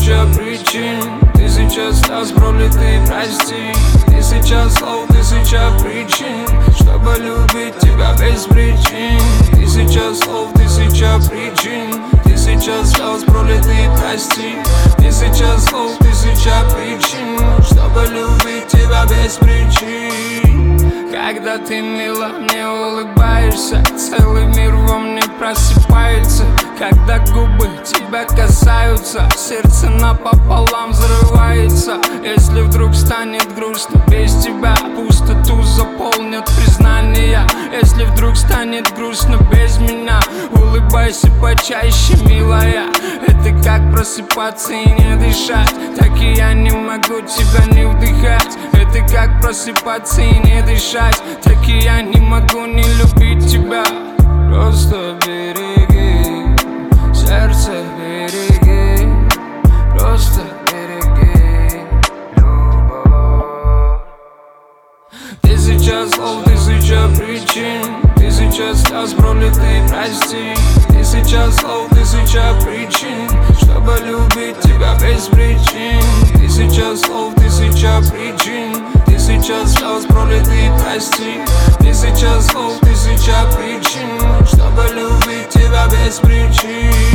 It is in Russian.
тысяча причин, тысяча слез пролитых, прости. Тысяча слов, тысяча причин, чтобы любить тебя без причин. Тысяча слов, тысяча причин, тысяча слез пролитых, прости. Тысяча слов, тысяча причин, чтобы любить тебя без причин. Когда ты мило мне улыбаешься, целый мир во мне просыпается. Когда губы тебя касаются, сердце напополам взрывается. Если вдруг станет грустно без тебя, пустоту заполнят признания. Если вдруг станет грустно без меня, улыбайся почаще, милая. Это как просыпаться и не дышать, так и я не могу тебя не вдыхать. Это как просыпаться и не дышать, так и я не могу не любить тебя. Просто береги, сердце береги, просто береги любовь. Тысяча слов, тысяча причин, тысяча слез пролитых, прости. Тысяча слов, тысяча причин, чтобы любить тебя без причин. Тысяча слов, тысяча причин, тысяча слез пролитых, прости. Тысяча слов, тысяча причин, чтобы любить тебя без причин.